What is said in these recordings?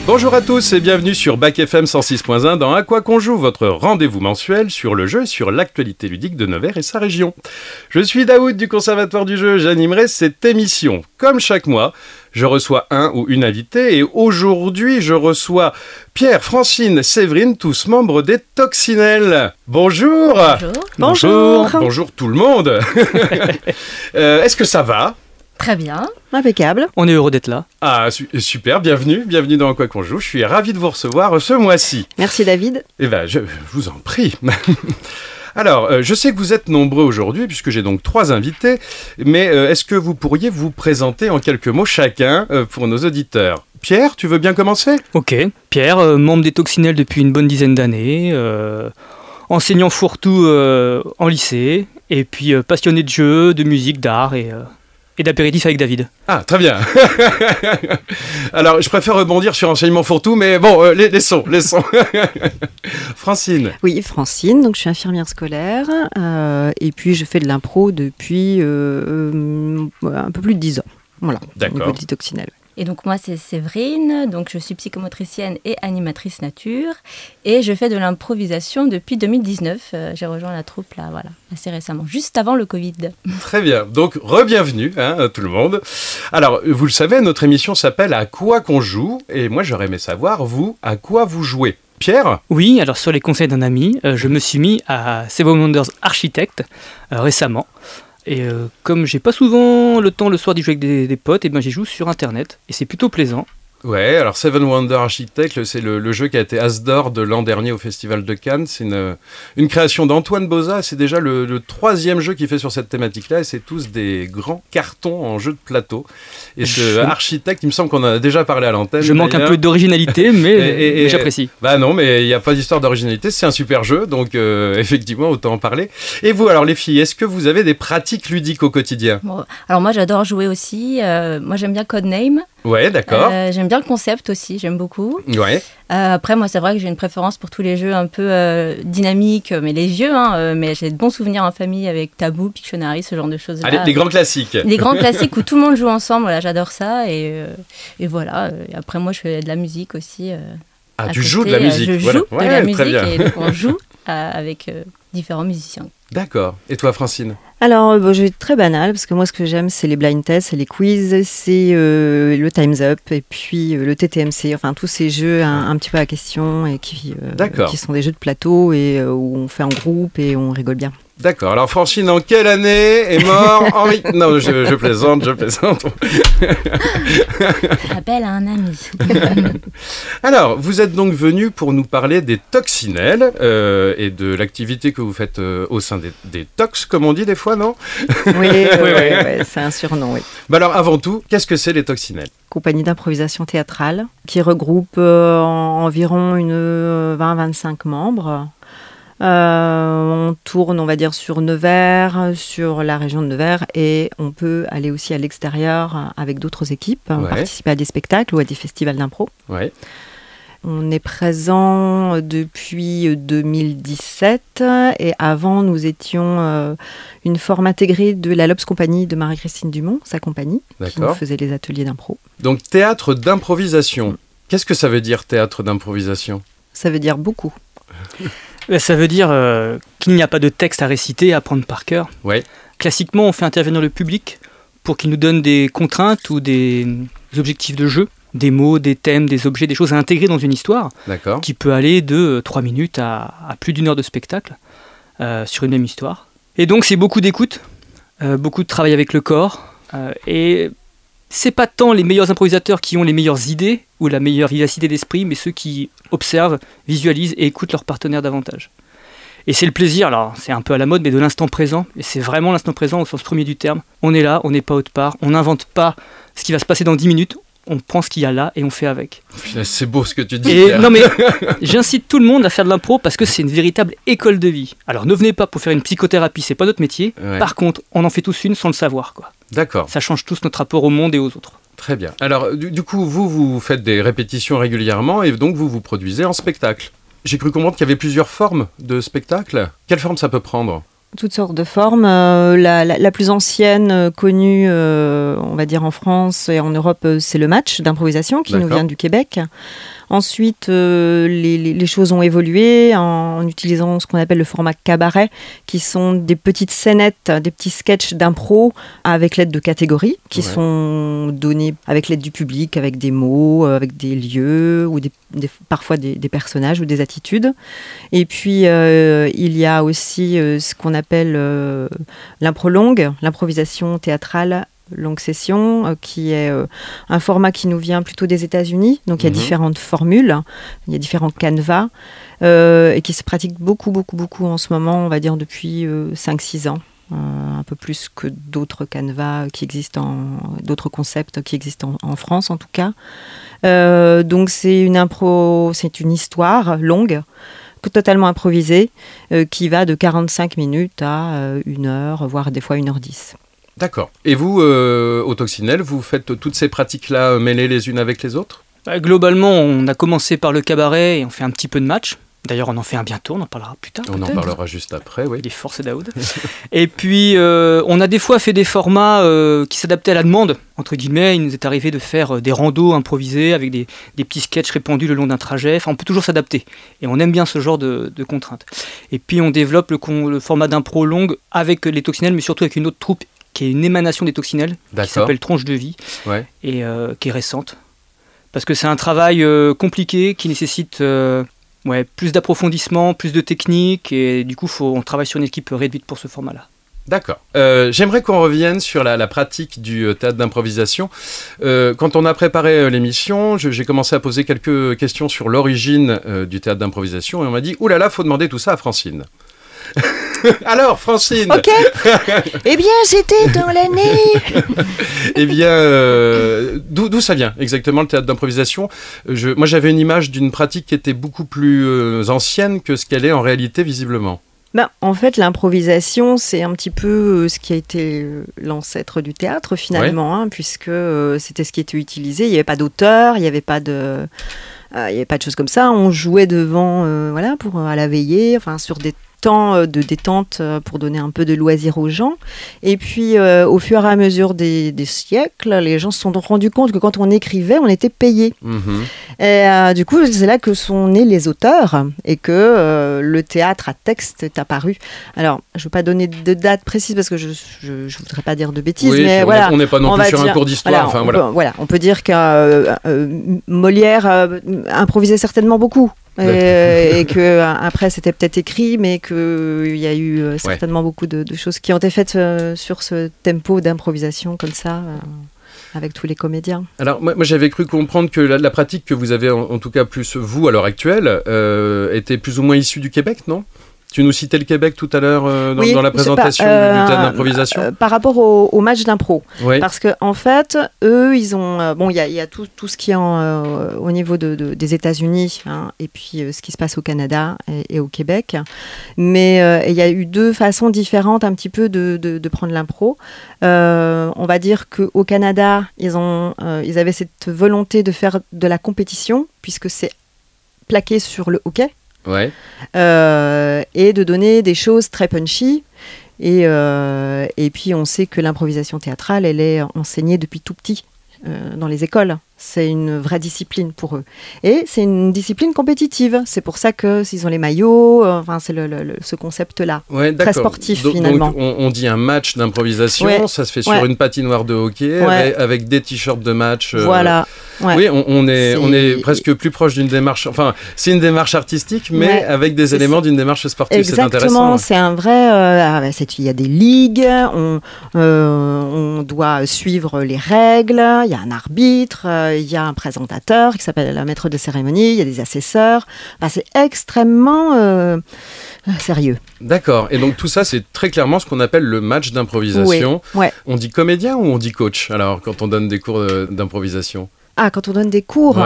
Bonjour à tous et bienvenue sur Bac FM 106.1 dans À quoi qu'on joue, votre rendez-vous mensuel sur le jeu et sur l'actualité ludique de Nevers et sa région. Je suis Daoud du Conservatoire du jeu, j'animerai cette émission. Comme chaque mois, je reçois un ou une invitée et aujourd'hui je reçois Pierre, Francine, Séverine, tous membres des Toxinelles. Bonjour. Bonjour. Bonjour tout le monde. Est-ce que ça va ? Très bien. Impeccable. On est heureux d'être là. Ah, super, bienvenue dans Quoi qu'on joue. Je suis ravi de vous recevoir ce mois-ci. Merci David. Eh bien, je vous en prie. Alors, je sais que vous êtes nombreux aujourd'hui, puisque j'ai donc 3 invités, mais est-ce que vous pourriez vous présenter en quelques mots chacun pour nos auditeurs ? Pierre, tu veux bien commencer ? Ok, Pierre, membre des Toxinelles depuis une bonne dizaine d'années, enseignant fourre-tout en lycée, et puis passionné de jeux, de musique, d'art et d'apéritif avec David. Ah, très bien. Alors, je préfère rebondir sur enseignement fourre-tout, mais bon, laissons. Francine. Oui, Francine, donc je suis infirmière scolaire, et puis je fais de l'impro depuis un peu plus de 10 ans. Voilà, d'accord. Au niveau des Toxinelles. Et donc moi c'est Séverine, donc je suis psychomotricienne et animatrice nature et je fais de l'improvisation depuis 2019. J'ai rejoint la troupe là, voilà, assez récemment, juste avant le Covid. Très bien, donc re-bienvenue tout le monde. Alors vous le savez, notre émission s'appelle À quoi qu'on joue et moi j'aurais aimé savoir, vous, à quoi vous jouez ? Pierre ? Oui, alors sur les conseils d'un ami, je me suis mis à Seven Wonders Architect récemment. Et comme j'ai pas souvent le temps le soir d'y jouer avec des potes, et ben j'y joue sur internet et c'est plutôt plaisant. Ouais, alors Seven Wonders Architect, c'est le jeu qui a été As d'or de l'an dernier au Festival de Cannes. C'est une création d'Antoine Boza. C'est déjà le 3e jeu qu'il fait sur cette thématique-là. Et c'est tous des grands cartons en jeu de plateau. Et ce Architect, il me semble qu'on en a déjà parlé à l'antenne. Je manque un peu d'originalité, mais j'apprécie. Bah non, mais il n'y a pas d'histoire d'originalité. C'est un super jeu, donc effectivement, autant en parler. Et vous, alors les filles, est-ce que vous avez des pratiques ludiques au quotidien ? Bon, alors moi j'adore jouer aussi. Moi j'aime bien Codename. Ouais, d'accord. J'aime bien le concept aussi, j'aime beaucoup. Ouais. Après, moi, c'est vrai que j'ai une préférence pour tous les jeux un peu dynamiques, mais les vieux, mais j'ai de bons souvenirs en famille avec Tabou, Pictionary, ce genre de choses-là. Ah, les grands classiques. Les grands classiques où tout le monde joue ensemble, voilà, j'adore ça. Et voilà. Et après, moi, je fais de la musique aussi. Tu joues de la musique. Je joue de la musique et donc on joue avec différents musiciens. D'accord. Et toi, Francine ? Alors, je vais être très banal, parce que moi, ce que j'aime, c'est les blind tests, c'est les quiz, c'est le Time's Up, et puis le TTMC, enfin, tous ces jeux un petit peu à question, et qui sont des jeux de plateau, et où on fait en groupe, et on rigole bien. D'accord. Alors, Francine, en quelle année est mort Henri ? Non, je plaisante. Appel à un ami. Alors, vous êtes donc venu pour nous parler des Toxinelles et de l'activité que vous faites au sein des Tox, comme on dit des fois, non ? Oui, c'est un surnom, oui. Bah alors, avant tout, qu'est-ce que c'est les Toxinelles ? Compagnie d'improvisation théâtrale qui regroupe environ 20-25 membres. On tourne, on va dire, sur Nevers, sur la région de Nevers, et on peut aller aussi à l'extérieur avec d'autres équipes, participer à des spectacles ou à des festivals d'impro. Ouais. On est présent depuis 2017 et avant nous étions une forme intégrée de la Lobs Compagnie de Marie-Christine Dumont, sa compagnie, qui nous faisait les ateliers d'impro. Donc théâtre d'improvisation. Qu'est-ce que ça veut dire théâtre d'improvisation ? Ça veut dire beaucoup. Ça veut dire qu'il n'y a pas de texte à réciter, à apprendre par cœur. Ouais. Classiquement, on fait intervenir le public pour qu'il nous donne des contraintes ou des objectifs de jeu, des mots, des thèmes, des objets, des choses à intégrer dans une histoire, qui peut aller de 3 minutes à plus d'1 heure de spectacle sur une même histoire. Et donc c'est beaucoup d'écoute, beaucoup de travail avec le corps, et c'est pas tant les meilleurs improvisateurs qui ont les meilleures idées ou la meilleure vivacité d'esprit, mais ceux qui observent, visualisent et écoutent leur partenaire davantage. Et c'est le plaisir, alors c'est un peu à la mode, mais de l'instant présent, et c'est vraiment l'instant présent au sens premier du terme. On est là, on n'est pas autre part, on n'invente pas ce qui va se passer dans 10 minutes, on prend ce qu'il y a là et on fait avec. C'est beau ce que tu dis. Et non mais j'incite tout le monde à faire de l'impro parce que c'est une véritable école de vie. Alors ne venez pas pour faire une psychothérapie, c'est pas notre métier. Ouais. Par contre, on en fait tous une sans le savoir, quoi. D'accord. Ça change tous notre rapport au monde et aux autres. Très bien. Alors du coup, vous faites des répétitions régulièrement et donc vous produisez en spectacle. J'ai cru comprendre qu'il y avait plusieurs formes de spectacle. Quelle forme ça peut prendre ? Toutes sortes de formes. La plus ancienne connue, on va dire en France et en Europe, c'est le match d'improvisation qui nous vient du Québec. Ensuite, les choses ont évolué en utilisant ce qu'on appelle le format cabaret, qui sont des petites scénettes, des petits sketchs d'impro avec l'aide de catégories qui sont donnés avec l'aide du public, avec des mots, avec des lieux ou parfois des personnages ou des attitudes. Et puis, il y a aussi ce qu'on appelle l'impro longue, l'improvisation théâtrale longue session, qui est un format qui nous vient plutôt des États-Unis. Donc, il y a différentes formules, il y a différents canevas, et qui se pratiquent beaucoup en ce moment, on va dire depuis 5-6 ans. Un peu plus que d'autres canevas qui existent, d'autres concepts qui existent en France, en tout cas. Donc, c'est une histoire longue, totalement improvisée, qui va de 45 minutes à 1 heure, voire des fois 1h10. D'accord. Et vous, au Toccinelle, vous faites toutes ces pratiques-là mêlées les unes avec les autres ? Globalement, on a commencé par le cabaret et on fait un petit peu de match. D'ailleurs, on en fait un bientôt, on en parlera plus tard. On en parlera juste après, oui. Les forces d'Aoud. Et puis, on a des fois fait des formats qui s'adaptaient à la demande, entre guillemets. Il nous est arrivé de faire des randos improvisés avec des petits sketchs répandus le long d'un trajet. Enfin, on peut toujours s'adapter. Et on aime bien ce genre de contraintes. Et puis, on développe le format d'impro longue avec les Toccinelles, mais surtout avec une autre troupe qui est une émanation des Toccinelles, qui s'appelle Tronche de vie, et qui est récente. Parce que c'est un travail compliqué qui nécessite plus d'approfondissement, plus de technique, et du coup, on travaille sur une équipe réduite pour ce format-là. D'accord. J'aimerais qu'on revienne sur la pratique du théâtre d'improvisation. Quand on a préparé l'émission, j'ai commencé à poser quelques questions sur l'origine du théâtre d'improvisation, et on m'a dit « Ouh là là, faut demander tout ça à Francine ». Alors, Francine. Ok. Eh bien, c'était dans l'année. Eh bien, d'où ça vient exactement le théâtre d'improvisation ? Moi, j'avais une image d'une pratique qui était beaucoup plus ancienne que ce qu'elle est en réalité, visiblement. En fait, l'improvisation, c'est un petit peu ce qui a été l'ancêtre du théâtre, finalement, puisque c'était ce qui était utilisé. Il n'y avait pas d'auteur, il n'y avait pas de choses comme ça. On jouait devant, à la veillée, sur des temps de détente pour donner un peu de loisir aux gens. Et puis, au fur et à mesure des siècles, les gens se sont rendus compte que quand on écrivait, on était payé. Et du coup, c'est là que sont nés les auteurs et que le théâtre à texte est apparu. Alors, je ne veux pas donner de date précise parce que je ne voudrais pas dire de bêtises, mais voilà. On n'est pas non plus sur un cours d'histoire. On peut dire que Molière improvisait certainement beaucoup. Et que après c'était peut-être écrit, mais qu'il y a eu certainement beaucoup de choses qui ont été faites sur ce tempo d'improvisation comme ça, avec tous les comédiens. Alors moi j'avais cru comprendre que la pratique que vous avez en tout cas plus vous à l'heure actuelle était plus ou moins issue du Québec, non ? Tu nous citais le Québec tout à l'heure dans la présentation du théâtre d'improvisation. Par rapport au match d'impro. Oui. Parce qu'en fait, eux, ils ont... il y a tout ce qui est au niveau des États-Unis, et puis ce qui se passe au Canada et au Québec. Mais il y a eu 2 façons différentes un petit peu de prendre l'impro. On va dire qu'au Canada, ils avaient cette volonté de faire de la compétition, puisque c'est plaqué sur le hockey. Ouais. Et de donner des choses très punchy. Et puis, on sait que l'improvisation théâtrale, elle est enseignée depuis tout petit dans les écoles. C'est une vraie discipline pour eux. Et c'est une discipline compétitive. C'est pour ça que s'ils ont les maillots, c'est ce concept-là. Ouais, très sportif, finalement. Donc, on dit un match d'improvisation, ça se fait sur une patinoire de hockey, avec des t-shirts de match. Voilà. Ouais. Oui, on est presque plus proche d'une démarche... Enfin, c'est une démarche artistique, mais avec des éléments d'une démarche sportive. Exactement, c'est intéressant. C'est un vrai... il y a des ligues, on doit suivre les règles, il y a un arbitre, il y a un présentateur qui s'appelle la maître de cérémonie, il y a des assesseurs. C'est extrêmement sérieux. D'accord. Et donc tout ça, c'est très clairement ce qu'on appelle le match d'improvisation. Oui. Ouais. On dit comédien ou on dit coach, alors, quand on donne des cours d'improvisation ? Quand on donne des cours,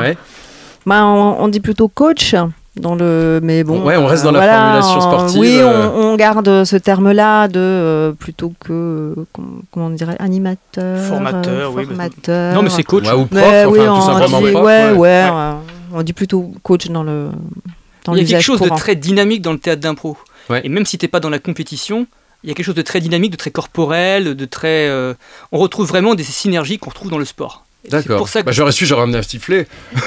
on dit plutôt coach. Mais bon, on reste dans la formulation sportive. Oui, on garde ce terme-là plutôt que comment on dirait animateur, formateur. Non, mais c'est coach. Ou prof, tout simplement prof. On dit plutôt coach dans le. Il y a quelque chose de très dynamique dans le théâtre d'impro. Et même si t'es pas dans la compétition, il y a quelque chose de très dynamique, de très corporel, de très. On retrouve vraiment des synergies qu'on retrouve dans le sport. D'accord. Pour ça que... j'aurais su, j'aurais amené un sifflet.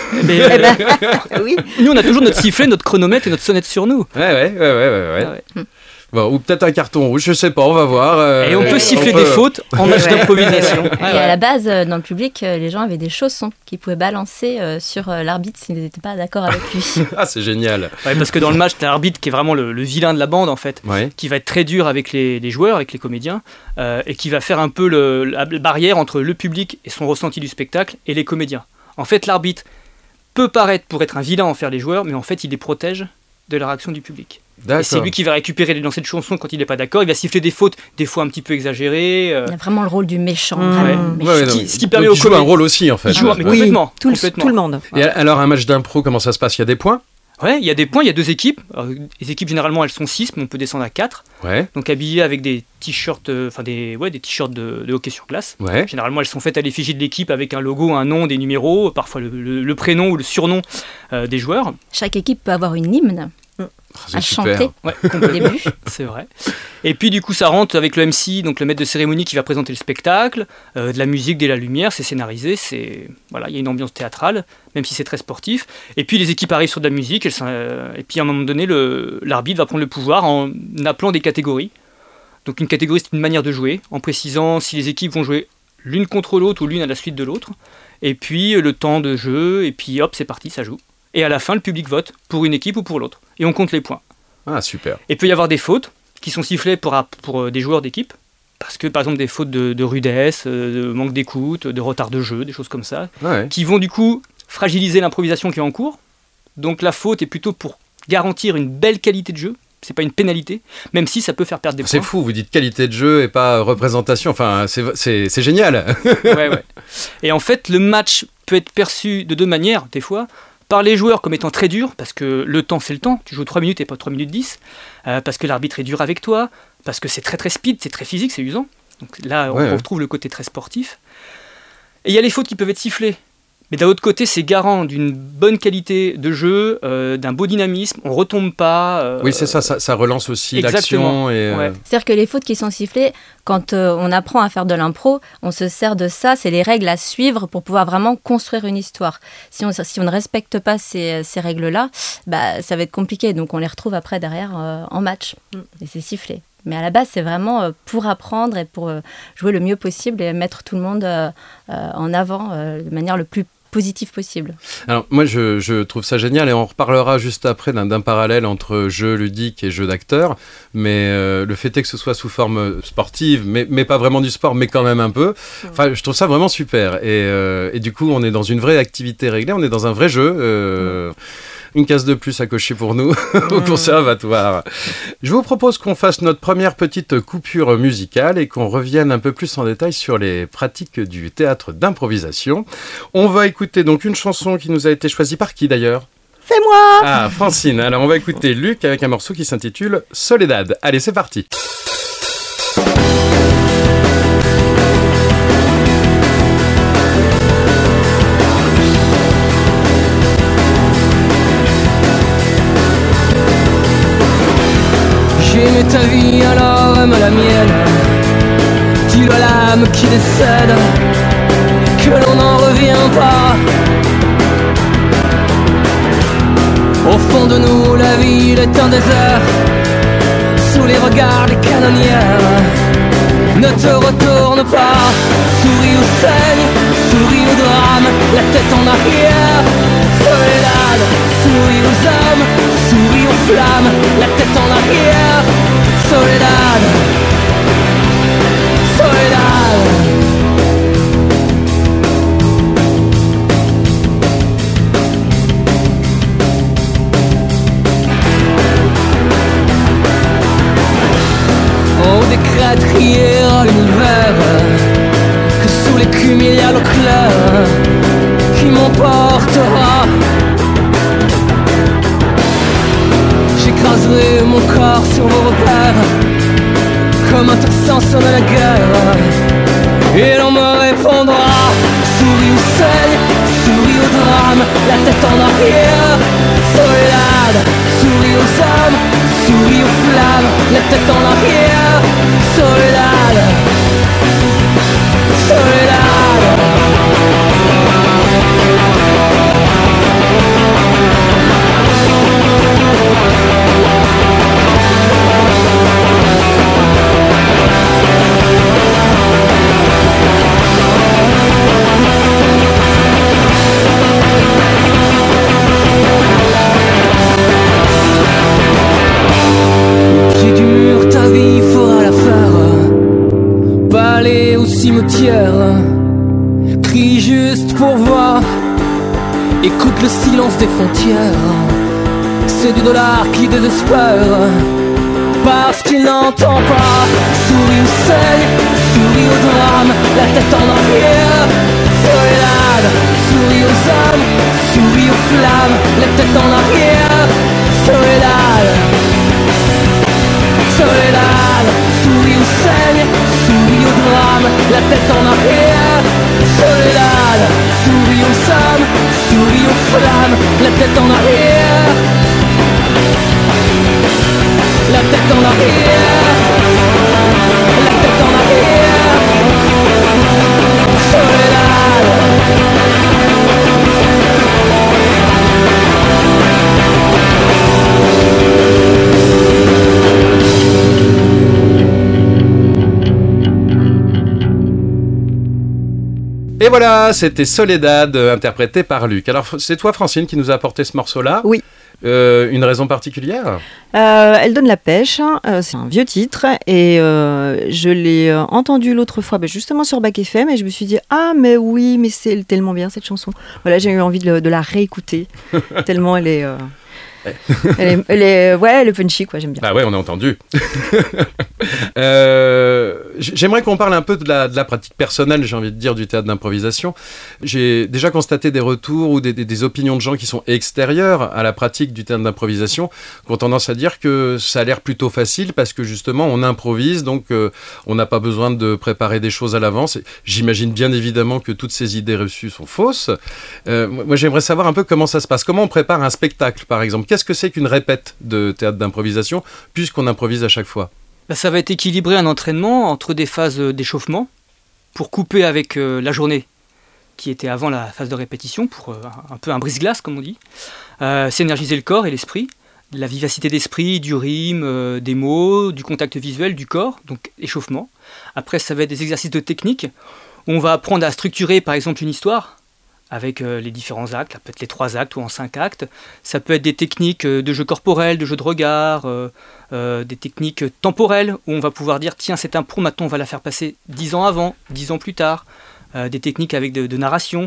Oui. Nous, on a toujours notre sifflet, notre chronomètre et notre sonnette sur nous. Ouais. Bon, ou peut-être un carton rouge, je sais pas, on va voir. Et on peut siffler des fautes en match d'improvisation. Et à la base, dans le public, les gens avaient des chaussons qu'ils pouvaient balancer sur l'arbitre s'ils n'étaient pas d'accord avec lui. Ah, c'est génial. Ouais, parce que dans le match, t'as l'arbitre qui est vraiment le vilain de la bande, en fait, qui va être très dur avec les joueurs, avec les comédiens, et qui va faire un peu la barrière entre le public et son ressenti du spectacle et les comédiens. En fait, l'arbitre peut paraître pour être un vilain envers les joueurs, mais en fait, il les protège de la réaction du public. D'accord. Et c'est lui qui va récupérer les lancers de chansons quand il n'est pas d'accord. Il va siffler des fautes, des fois un petit peu exagérées. Il a vraiment le rôle du méchant. Ce qui permet au joue un rôle aussi, en fait. Il joue, mais complètement. Tout le monde. Et alors, un match d'impro, comment ça se passe ? Il y a des points ? Ouais, il y a des points, il y a 2 équipes. Les équipes, généralement, elles sont 6, mais on peut descendre à 4. Ouais. Donc habillées avec des t-shirts, des t-shirts de hockey sur glace. Ouais. Généralement, elles sont faites à l'effigie de l'équipe avec un logo, un nom, des numéros, parfois le prénom ou le surnom des joueurs. Chaque équipe peut avoir une hymne. À chanter au début. C'est vrai. Et puis du coup ça rentre avec le MC, donc le maître de cérémonie qui va présenter le spectacle, de la musique, de la lumière, c'est scénarisé, il y a une ambiance théâtrale, même si c'est très sportif. Et puis les équipes arrivent sur de la musique, et puis à un moment donné l'arbitre va prendre le pouvoir en appelant des catégories. Donc une catégorie c'est une manière de jouer, en précisant si les équipes vont jouer l'une contre l'autre ou l'une à la suite de l'autre. Et puis le temps de jeu, et puis hop c'est parti, ça joue. Et à la fin, le public vote pour une équipe ou pour l'autre. Et on compte les points. Ah, super. Et il peut y avoir des fautes qui sont sifflées pour des joueurs d'équipe. Parce que, par exemple, des fautes de rudesse, de manque d'écoute, de retard de jeu, des choses comme ça, qui vont du coup fragiliser l'improvisation qui est en cours. Donc la faute est plutôt pour garantir une belle qualité de jeu. C'est pas une pénalité, même si ça peut faire perdre des points. C'est fou, vous dites qualité de jeu et pas représentation. Enfin, c'est génial. Ouais. Et en fait, le match peut être perçu de 2 manières, des fois. Par les joueurs comme étant très dur, parce que le temps c'est le temps, tu joues 3 minutes et pas 3 minutes 10, parce que l'arbitre est dur avec toi, parce que c'est très très speed, c'est très physique, c'est usant. Donc là on retrouve le côté très sportif. Et il y a les fautes qui peuvent être sifflées, mais d'un autre côté c'est garant d'une bonne qualité de jeu, d'un beau dynamisme, on retombe pas. Oui c'est ça relance aussi l'action. C'est-à-dire que les fautes qui sont sifflées, quand on apprend à faire de l'impro, on se sert de ça, c'est les règles à suivre pour pouvoir vraiment construire une histoire. Si on ne respecte pas ces règles-là, ça va être compliqué, donc on les retrouve après derrière en match, et c'est sifflé. Mais à la base, c'est vraiment pour apprendre et pour jouer le mieux possible et mettre tout le monde en avant de manière le plus positif possible. Alors moi je trouve ça génial et on reparlera juste après d'un parallèle entre jeu ludique et jeu d'acteur, mais le fait est que ce soit sous forme sportive, mais pas vraiment du sport, mais quand même un peu. Enfin, je trouve ça vraiment super et du coup on est dans une vraie activité réglée, on est dans un vrai jeu. Une case de plus à cocher pour nous au conservatoire. Je vous propose qu'on fasse notre première petite coupure musicale et qu'on revienne un peu plus en détail sur les pratiques du théâtre d'improvisation. On va écouter donc une chanson qui nous a été choisie par qui d'ailleurs ? C'est moi ! Ah, Francine. Alors on va écouter Luc avec un morceau qui s'intitule Soledad. Allez, c'est parti. J'aimais ta vie, alors aime la mienne. Dis-le à l'âme qui décède que l'on n'en revient pas. Au fond de nous, la ville est un désert. Sous les regards des canonnières, ne te retourne pas. Souris ou saigne, souris au drame, la tête en arrière. Soledad, souris aux hommes, souris aux flammes, la tête en arrière. Soledad, Soledad. On décrète hier à l'univers que sous l'écume il y a l'eau claire qui m'emportera. J'écraserai mon corps sur vos repères comme un Texan sonne à la guerre. Et l'on me répondra: souris ou saigne, souris au drame, la tête en arrière. Soledad, souris aux hommes, souris aux flammes, la tête en arrière. Soledad, Soledad. tes frontières. C'est du dollar qui désespère, parce qu'il n'entend pas. Souris ou saigne, souris au drame, la tête en arrière. Soledad, souris aux hommes, souris aux flammes, la tête en arrière. Soledad, Soledad, souris ou saigne, souris au drame, la tête en arrière. Soledad, souris aux hommes, souris aux flammes, la tête en arrière. La tête en arrière, la tête en arrière. Soledad. Et voilà, c'était Soledad, interprété par Luc. Alors, c'est toi, Francine, qui nous a apporté ce morceau-là ? Oui. Une raison particulière ? Elle donne la pêche, c'est un vieux titre et je l'ai entendu l'autre fois justement sur Bac FM et je me suis dit ah mais oui mais c'est tellement bien cette chanson. Voilà, j'ai eu envie de la réécouter tellement elle est... elle est punchy quoi, j'aime bien. Bah ouais, on a entendu. J'aimerais qu'on parle un peu de la pratique personnelle, j'ai envie de dire, du théâtre d'improvisation. J'ai déjà constaté des retours ou des opinions de gens qui sont extérieurs à la pratique du théâtre d'improvisation, qui ont tendance à dire que ça a l'air plutôt facile parce que justement on improvise, donc on n'a pas besoin de préparer des choses à l'avance. J'imagine bien évidemment que toutes ces idées reçues sont fausses. Moi j'aimerais savoir un peu comment ça se passe. Comment on prépare un spectacle par exemple ? Qu'est-ce que c'est qu'une répète de théâtre d'improvisation puisqu'on improvise à chaque fois ? Ça va être équilibré un entraînement entre des phases d'échauffement pour couper avec la journée qui était avant la phase de répétition, pour un peu un brise-glace comme on dit, s'énergiser le corps et l'esprit, la vivacité d'esprit, du rime, des mots, du contact visuel, du corps, donc échauffement. Après ça va être des exercices de technique où on va apprendre à structurer par exemple une histoire avec les différents actes, ça peut être les 3 actes ou en 5 actes. Ça peut être des techniques de jeu corporel, de jeu de regard, des techniques temporelles, où on va pouvoir dire, tiens, cette impro, maintenant on va la faire passer 10 ans avant, 10 ans plus tard. Des techniques avec de narration.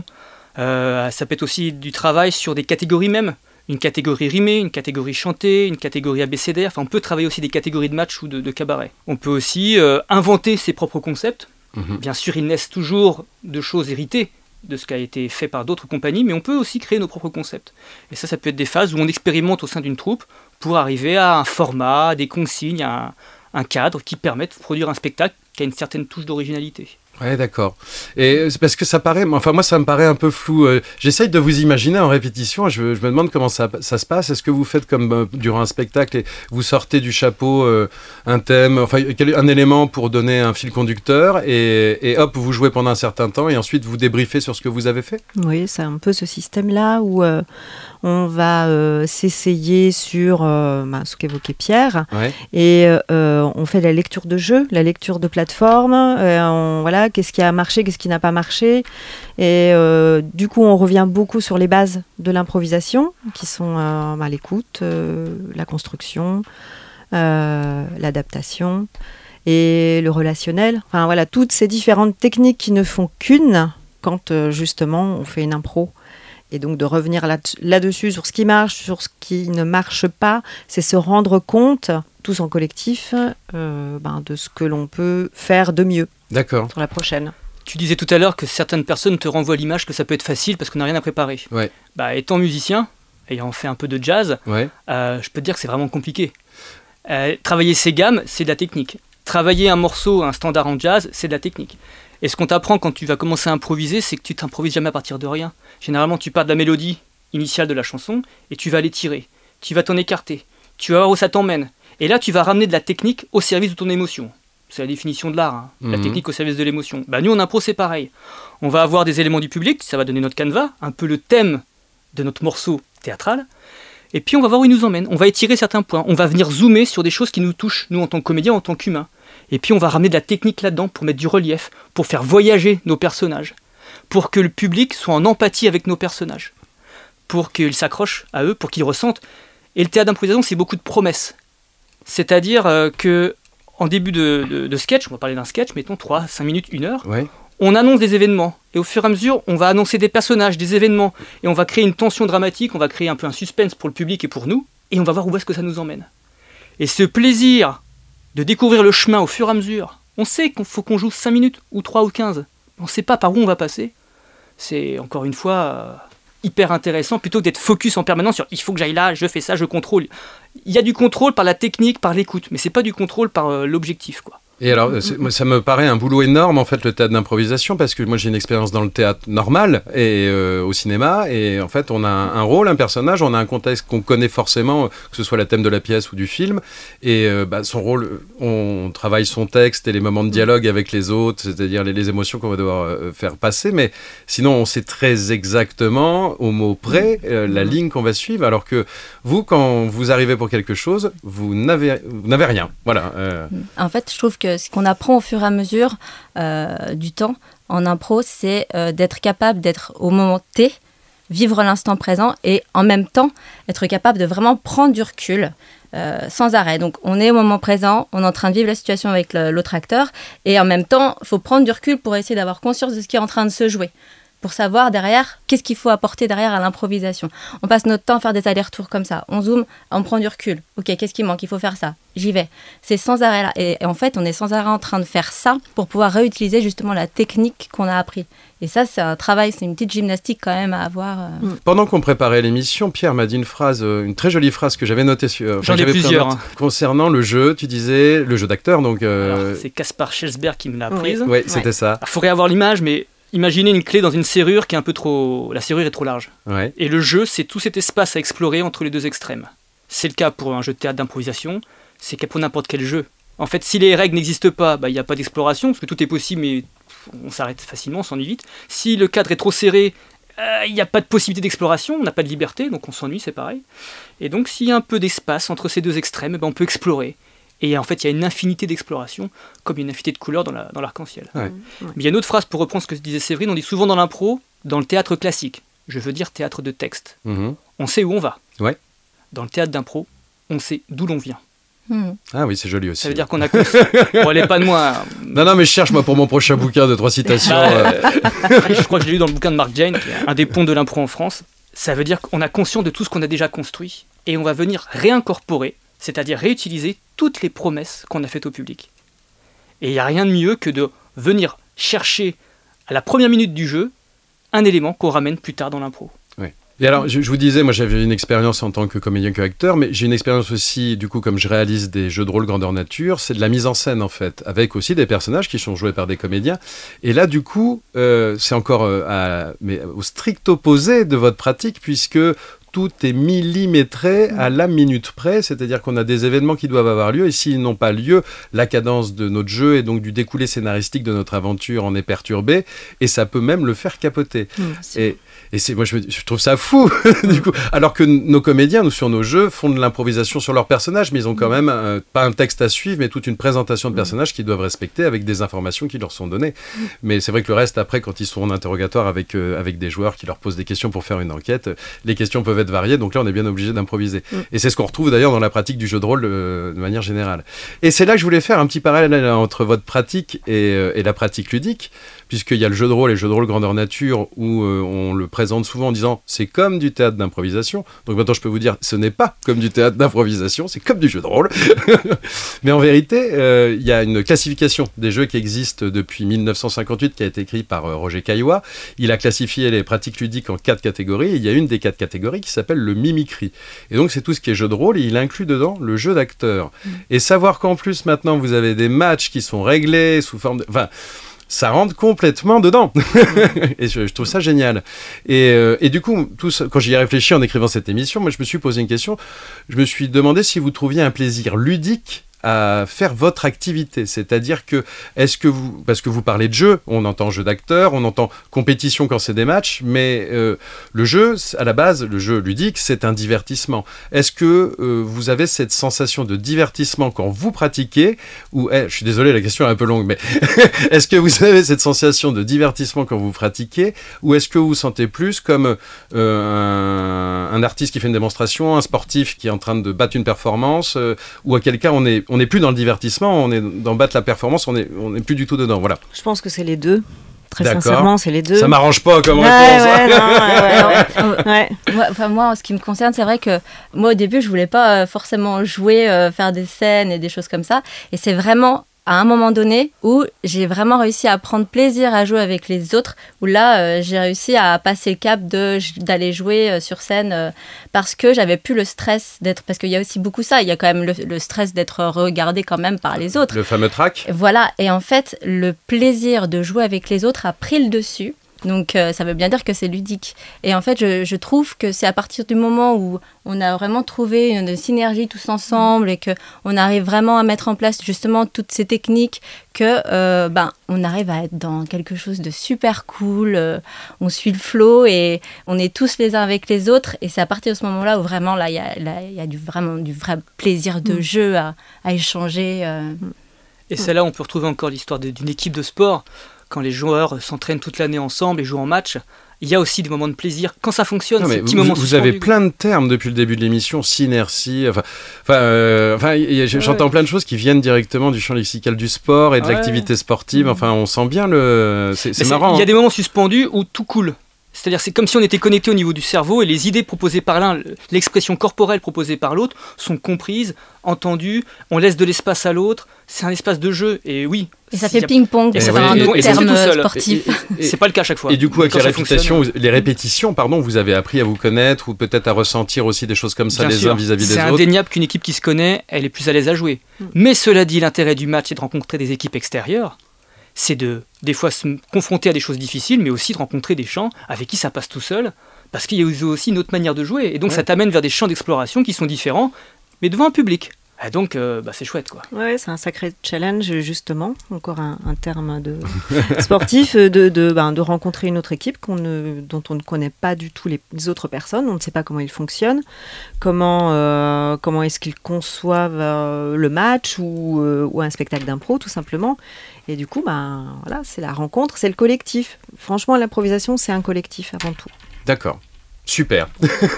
Ça peut être aussi du travail sur des catégories même. Une catégorie rimée, une catégorie chantée, une catégorie abécédaire. Enfin, on peut travailler aussi des catégories de match ou de cabaret. On peut aussi inventer ses propres concepts. Bien sûr, ils naissent toujours de choses héritées, de ce qui a été fait par d'autres compagnies, mais on peut aussi créer nos propres concepts. Et ça peut être des phases où on expérimente au sein d'une troupe pour arriver à un format, des consignes, à un cadre qui permettent de produire un spectacle qui a une certaine touche d'originalité. Ouais, d'accord. Et c'est parce que ça paraît, enfin moi ça me paraît un peu flou. J'essaye de vous imaginer en répétition. Je me demande comment ça se passe. Est-ce que vous faites comme durant un spectacle et vous sortez du chapeau un thème, enfin un élément pour donner un fil conducteur et hop vous jouez pendant un certain temps et ensuite vous débriefez sur ce que vous avez fait ? Oui, c'est un peu ce système-là où on va s'essayer sur ce qu'évoquait Pierre, ouais. Et on fait la lecture de jeu, la lecture de plateforme, voilà, qu'est-ce qui a marché, qu'est-ce qui n'a pas marché, et du coup on revient beaucoup sur les bases de l'improvisation, qui sont l'écoute, la construction, l'adaptation et le relationnel, enfin voilà, toutes ces différentes techniques qui ne font qu'une quand justement on fait une impro. Et donc de revenir là-dessus, sur ce qui marche, sur ce qui ne marche pas, c'est se rendre compte, tous en collectif, de ce que l'on peut faire de mieux. D'accord. Sur la prochaine. Tu disais tout à l'heure que certaines personnes te renvoient l'image que ça peut être facile parce qu'on n'a rien à préparer. Ouais. Étant musicien, ayant fait un peu de jazz, ouais. Je peux te dire que c'est vraiment compliqué. Travailler ses gammes, c'est de la technique. Travailler un morceau, un standard en jazz, c'est de la technique. Et ce qu'on t'apprend quand tu vas commencer à improviser, c'est que tu t'improvises jamais à partir de rien. Généralement, tu pars de la mélodie initiale de la chanson et tu vas l'étirer. Tu vas t'en écarter. Tu vas voir où ça t'emmène. Et là, tu vas ramener de la technique au service de ton émotion. C'est la définition de l'art, hein. La technique au service de l'émotion. Nous, en impro, c'est pareil. On va avoir des éléments du public, ça va donner notre canevas, un peu le thème de notre morceau théâtral. Et puis, on va voir où il nous emmène. On va étirer certains points. On va venir zoomer sur des choses qui nous touchent, nous, en tant que comédiens, en tant qu'humains. Et puis on va ramener de la technique là-dedans pour mettre du relief, pour faire voyager nos personnages, pour que le public soit en empathie avec nos personnages, pour qu'il s'accroche à eux, pour qu'il ressentent. Et le théâtre d'improvisation, c'est beaucoup de promesses. C'est-à-dire qu'en début de sketch, on va parler d'un sketch, mettons 3, 5 minutes, 1 heure, ouais. on annonce des événements. Et au fur et à mesure, on va annoncer des personnages, des événements. Et on va créer une tension dramatique, on va créer un peu un suspense pour le public et pour nous. Et on va voir où est-ce que ça nous emmène. Et ce plaisir de découvrir le chemin au fur et à mesure, on sait qu'il faut qu'on joue 5 minutes, ou 3 ou 15. On ne sait pas par où on va passer. C'est, encore une fois, hyper intéressant, plutôt que d'être focus en permanence sur « il faut que j'aille là, je fais ça, je contrôle ». Il y a du contrôle par la technique, par l'écoute, mais c'est pas du contrôle par l'objectif, quoi. Et alors, moi, ça me paraît un boulot énorme, en fait, le théâtre d'improvisation, parce que moi, j'ai une expérience dans le théâtre normal et au cinéma, et en fait, on a un rôle, un personnage, on a un contexte qu'on connaît forcément, que ce soit le thème de la pièce ou du film, et son rôle, on travaille son texte et les moments de dialogue avec les autres, c'est-à-dire les émotions qu'on va devoir faire passer, mais sinon, on sait très exactement, au mot près, la ligne qu'on va suivre, alors que vous, quand vous arrivez pour quelque chose, vous n'avez rien. Voilà. En fait, je trouve que ce qu'on apprend au fur et à mesure du temps en impro, c'est d'être capable d'être au moment T, vivre l'instant présent et en même temps être capable de vraiment prendre du recul sans arrêt. Donc on est au moment présent, on est en train de vivre la situation avec l'autre acteur et en même temps, il faut prendre du recul pour essayer d'avoir conscience de ce qui est en train de se jouer. Pour savoir derrière, qu'est-ce qu'il faut apporter derrière à l'improvisation. On passe notre temps à faire des allers-retours comme ça. On zoome, on prend du recul. Ok, qu'est-ce qui manque? Il faut faire ça. J'y vais. C'est sans arrêt là. Et en fait, on est sans arrêt en train de faire ça pour pouvoir réutiliser justement la technique qu'on a appris. Et ça, c'est un travail, c'est une petite gymnastique quand même à avoir. Pendant qu'on préparait l'émission, Pierre m'a dit une phrase, une très jolie phrase que j'avais notée sur. J'en ai plusieurs. Concernant le jeu, tu disais le jeu d'acteur. Donc. Alors, c'est Kaspar Schelsberg qui me l'a apprise. Oui, c'était ça. Il faudrait avoir l'image, mais. Imaginez une clé dans une serrure qui est un peu trop... La serrure est trop large. Ouais. Et le jeu, c'est tout cet espace à explorer entre les deux extrêmes. C'est le cas pour un jeu de théâtre d'improvisation, c'est le cas pour n'importe quel jeu. En fait, si les règles n'existent pas, il n'y a pas d'exploration, parce que tout est possible, mais on s'arrête facilement, on s'ennuie vite. Si le cadre est trop serré, il n'y a pas de possibilité d'exploration, on n'a pas de liberté, donc on s'ennuie, c'est pareil. Et donc, s'il y a un peu d'espace entre ces deux extrêmes, on peut explorer. Et en fait, il y a une infinité d'exploration, comme une infinité de couleurs dans l'arc-en-ciel. Ouais. Mais il y a une autre phrase pour reprendre ce que disait Séverine, on dit souvent dans l'impro, dans le théâtre classique, je veux dire théâtre de texte, on sait où on va. Ouais. Dans le théâtre d'impro, on sait d'où l'on vient. Ah oui, c'est joli aussi. Ça veut dire qu'on a... Bon, elle n'est pas de moi. Non, mais je cherche moi pour mon prochain bouquin de 3 citations. Je crois que je l'ai lu dans le bouquin de Mark Jane, qui est un des ponts de l'impro en France. Ça veut dire qu'on a conscience de tout ce qu'on a déjà construit, et on va venir réincorporer, c'est-à-dire réutiliser toutes les promesses qu'on a faites au public. Et il n'y a rien de mieux que de venir chercher, à la première minute du jeu, un élément qu'on ramène plus tard dans l'impro. Oui. Et alors, je vous disais, moi j'avais une expérience en tant que comédien, que acteur, mais j'ai une expérience aussi, du coup, comme je réalise des jeux de rôle grandeur nature, c'est de la mise en scène, en fait, avec aussi des personnages qui sont joués par des comédiens. Et là, du coup, c'est encore mais au strict opposé de votre pratique, puisque tout est millimétré à la minute près, c'est-à-dire qu'on a des événements qui doivent avoir lieu, et s'ils n'ont pas lieu, la cadence de notre jeu et donc du découlé scénaristique de notre aventure en est perturbée, et ça peut même le faire capoter. Et c'est, moi, je trouve ça fou, du coup. Alors que nos comédiens, nous, sur nos jeux, font de l'improvisation sur leurs personnages, mais ils ont quand même, pas un texte à suivre, mais toute une présentation de personnages qu'ils doivent respecter avec des informations qui leur sont données. Mais c'est vrai que le reste, après, quand ils sont en interrogatoire avec des joueurs qui leur posent des questions pour faire une enquête, les questions peuvent être variées, donc là, on est bien obligé d'improviser. Et c'est ce qu'on retrouve d'ailleurs dans la pratique du jeu de rôle de manière générale. Et c'est là que je voulais faire un petit parallèle entre votre pratique et la pratique ludique, puisqu'il y a le jeu de rôle et le jeu de rôle grandeur nature où on le présente souvent en disant c'est comme du théâtre d'improvisation. Donc maintenant je peux vous dire ce n'est pas comme du théâtre d'improvisation, c'est comme du jeu de rôle. Mais en vérité, il y a une classification des jeux qui existe depuis 1958 qui a été écrite par Roger Caillois. Il a classifié les pratiques ludiques en 4 catégories. Et il y a une des 4 catégories qui s'appelle le mimicry. Et donc c'est tout ce qui est jeu de rôle et il inclut dedans le jeu d'acteur. Et savoir qu'en plus maintenant vous avez des matchs qui sont réglés sous forme de... Enfin, ça rentre complètement dedans. Et je trouve ça génial. Et du coup, quand j'y ai réfléchi en écrivant cette émission, moi je me suis posé une question. Je me suis demandé si vous trouviez un plaisir ludique à faire votre activité, c'est-à-dire que est-ce que vous, parce que vous parlez de jeu, on entend jeu d'acteur, on entend compétition quand c'est des matchs, mais le jeu, à la base, le jeu ludique, c'est un divertissement. Est-ce que vous avez cette sensation de divertissement quand vous pratiquez, ou je suis désolé, la question est un peu longue, mais est-ce que vous avez cette sensation de divertissement quand vous pratiquez, ou est-ce que vous vous sentez plus comme un artiste qui fait une démonstration, un sportif qui est en train de battre une performance, ou à quel cas on n'est plus dans le divertissement, on est dans battre la performance, on n'est plus du tout dedans, voilà. Je pense que c'est les deux, Très sincèrement, c'est les deux. Ça m'arrange pas comme réponse. Moi, en ce qui me concerne, c'est vrai que moi, au début, je voulais pas forcément jouer, faire des scènes et des choses comme ça. Et c'est vraiment à un moment donné où j'ai vraiment réussi à prendre plaisir à jouer avec les autres, où là, j'ai réussi à passer le cap d'aller jouer sur scène parce que j'avais plus le stress d'être... Parce qu'il y a aussi beaucoup ça, il y a quand même le stress d'être regardé quand même par les autres. Le fameux trac. Voilà, et en fait, le plaisir de jouer avec les autres a pris le dessus. Donc ça veut bien dire que c'est ludique. Et en fait, je trouve que c'est à partir du moment où on a vraiment trouvé une synergie tous ensemble et qu'on arrive vraiment à mettre en place justement toutes ces techniques que on arrive à être dans quelque chose de super cool. On suit le flow et on est tous les uns avec les autres. Et c'est à partir de ce moment-là où vraiment là, il y a du vrai plaisir de jeu à échanger. Et c'est là où on peut retrouver encore l'histoire d'une équipe de sport. Quand les joueurs s'entraînent toute l'année ensemble et jouent en match, il y a aussi des moments de plaisir. Quand ça fonctionne, non, ces petits moments vous avez plein de termes depuis le début de l'émission, synergie, j'entends plein de choses qui viennent directement du champ lexical du sport et de l'activité sportive. Enfin, on sent bien c'est marrant. Il y a des moments suspendus où tout coule. C'est-à-dire c'est comme si on était connecté au niveau du cerveau et les idées proposées par l'un, l'expression corporelle proposée par l'autre sont comprises, entendues, on laisse de l'espace à l'autre, c'est un espace de jeu et oui. Et ça fait ping-pong, c'est un autre terme sportif. C'est pas le cas à chaque fois. Et du coup, avec les répétitions, vous avez appris à vous connaître ou peut-être à ressentir aussi des choses comme ça uns vis-à-vis des autres. C'est indéniable qu'une équipe qui se connaît, elle est plus à l'aise à jouer. Mais cela dit, l'intérêt du match est de rencontrer des équipes extérieures. C'est des fois se confronter à des choses difficiles, mais aussi de rencontrer des gens avec qui ça passe tout seul, parce qu'il y a aussi une autre manière de jouer, et donc ça t'amène vers des champs d'exploration qui sont différents, mais devant un public. Et donc, c'est chouette, quoi. Ouais, c'est un sacré challenge, justement, encore un terme de sportif, de rencontrer une autre équipe dont on ne connaît pas du tout les autres personnes, on ne sait pas comment ils fonctionnent, comment est-ce qu'ils conçoivent le match ou un spectacle d'impro, tout simplement. Et du coup, voilà, c'est la rencontre, c'est le collectif. Franchement, l'improvisation, c'est un collectif avant tout. D'accord. Super.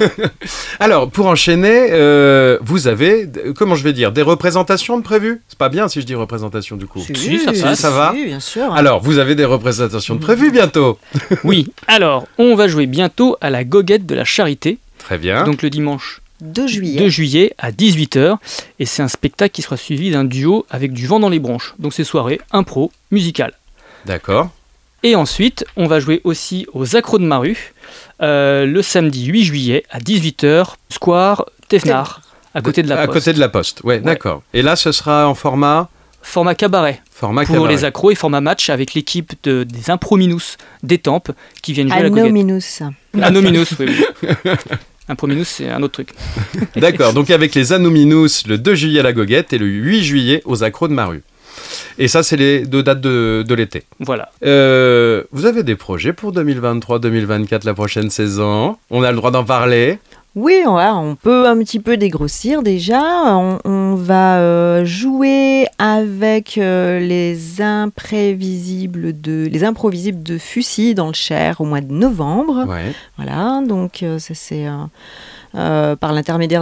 Alors, pour enchaîner, vous avez, des représentations de prévues ? C'est pas bien si je dis représentation du coup. Si, ça passe. Ça va ? Oui, bien sûr. Alors, vous avez des représentations de prévues bientôt ? Oui. Alors, on va jouer bientôt à la Goguette de la Charité. Très bien. Donc le dimanche 2 juillet à 18h. Et c'est un spectacle qui sera suivi d'un duo avec du vent dans les bronches. Donc c'est soirée impro musicale. D'accord. Et ensuite, on va jouer aussi aux Accros de Maru le samedi 8 juillet à 18h, Square Thévenard, à côté de la Poste. À côté de la Poste, ouais, d'accord. Et là, ce sera en format cabaret. Pour les accros et format match avec l'équipe des Improminous d'Étampes qui viennent jouer à la Goguette. Anominous, oui. Improminous, c'est un autre truc. D'accord, donc avec les Anominous le 2 juillet à la Goguette et le 8 juillet aux Accros de Maru. Et ça, c'est les 2 dates de l'été. Voilà. Vous avez des projets pour 2023-2024, la prochaine saison ? On a le droit d'en parler ? Oui, on peut un petit peu dégrossir déjà. On va jouer avec les improvisibles de Fussy dans le Cher au mois de novembre. Ouais. Voilà, donc ça c'est... par l'intermédiaire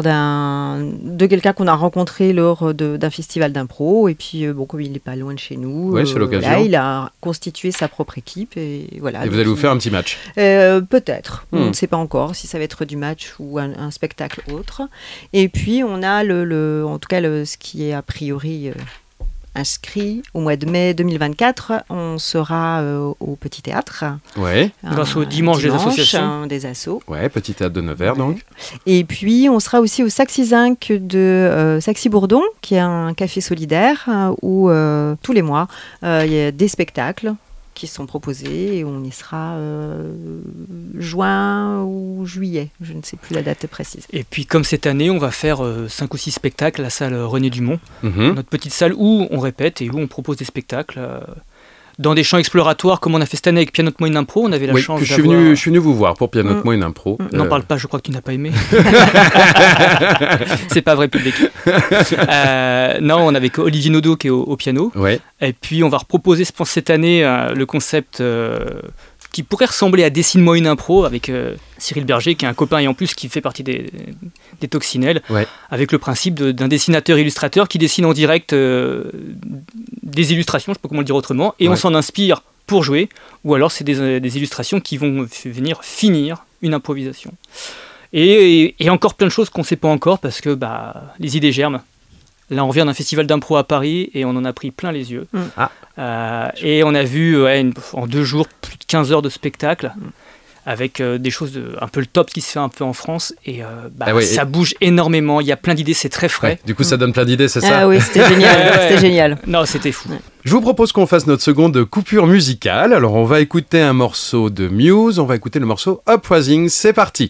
de quelqu'un qu'on a rencontré lors d'un festival d'impro. Et puis, comme il n'est pas loin de chez nous, c'est l'occasion. Là, il a constitué sa propre équipe. Et voilà. Et vous allez vous faire un petit match ? Peut-être. On ne sait pas encore si ça va être du match ou un spectacle autre. Et puis, on a ce qui est a priori... inscrit au mois de mai 2024, on sera au Petit Théâtre. Ouais. Grâce au dimanche des associations. Des assos. Ouais, Petit Théâtre de Nevers, donc. Et puis, on sera aussi au Saxy Zinc de Saxy-Bourdon, qui est un café solidaire où tous les mois, il y a des spectacles qui sont proposés et on y sera juin ou juillet, je ne sais plus la date précise. Et puis comme cette année, on va faire 5 ou 6 spectacles à la salle René Dumont, notre petite salle où on répète et où on propose des spectacles dans des champs exploratoires comme on a fait cette année avec Pianote Moi une Impro. On avait la chance d'avoir... je suis venu vous voir pour Pianote Moi une Impro. N'en parle pas, je crois que tu n'as pas aimé. C'est pas vrai public. Non, on avait Olivier Nodo qui est au piano. Ouais. Et puis on va reproposer, je pense, cette année le concept qui pourrait ressembler à Dessine-moi une impro avec Cyril Berger qui est un copain et en plus qui fait partie des Toccinelles, avec le principe d'un dessinateur-illustrateur qui dessine en direct des illustrations, je ne sais pas comment le dire autrement, et on s'en inspire pour jouer, ou alors c'est des illustrations qui vont venir finir une improvisation. Et encore plein de choses qu'on ne sait pas encore, parce que les idées germent. Là, on revient d'un festival d'impro à Paris et on en a pris plein les yeux. Et on a vu en 2 jours plus de 15 heures de spectacle, avec des choses un peu le top, ce qui se fait un peu en France. Et ça bouge énormément, il y a plein d'idées, c'est très frais. Ouais, du coup, ça donne plein d'idées, c'est ça? Ah oui, c'était génial. C'était génial. Non, c'était fou. Ouais. Je vous propose qu'on fasse notre seconde coupure musicale. Alors, on va écouter un morceau de Muse, on va écouter le morceau Uprising. C'est parti.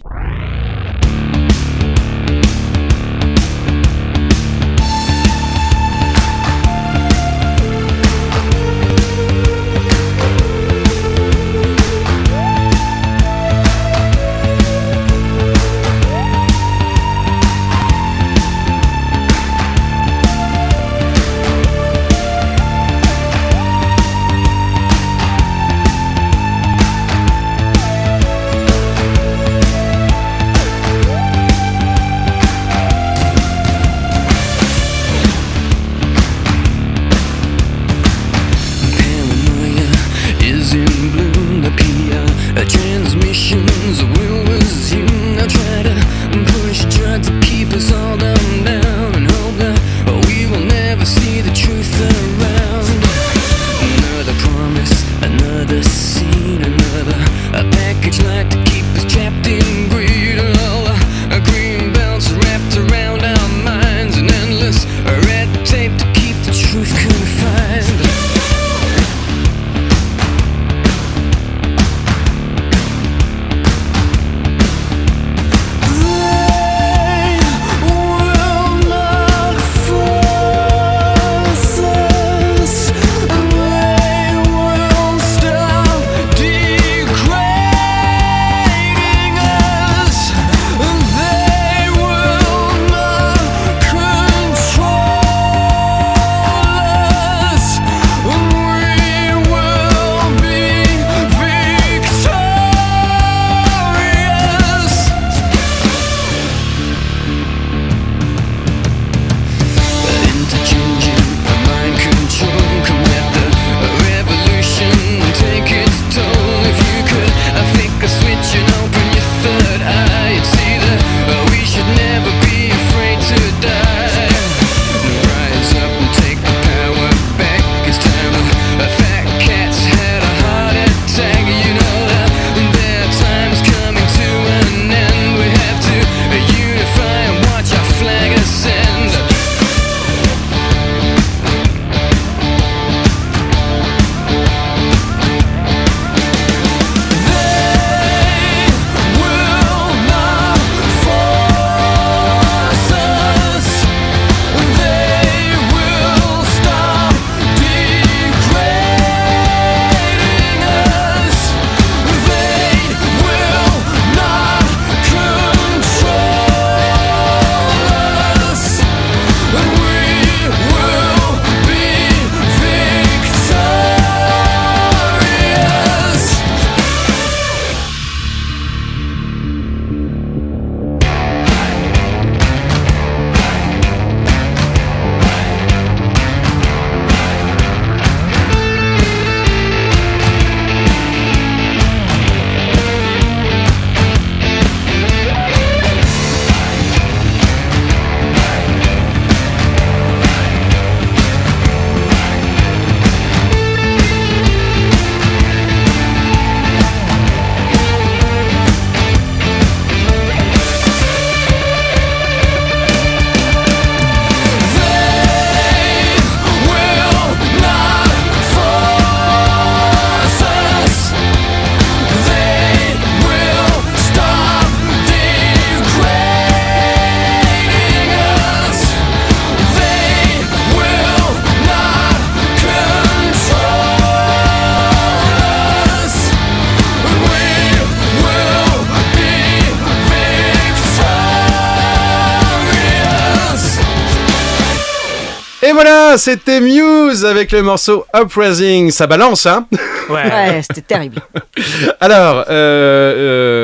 Et voilà, c'était Muse avec le morceau Uprising. Ça balance, hein? Ouais, c'était terrible. Alors,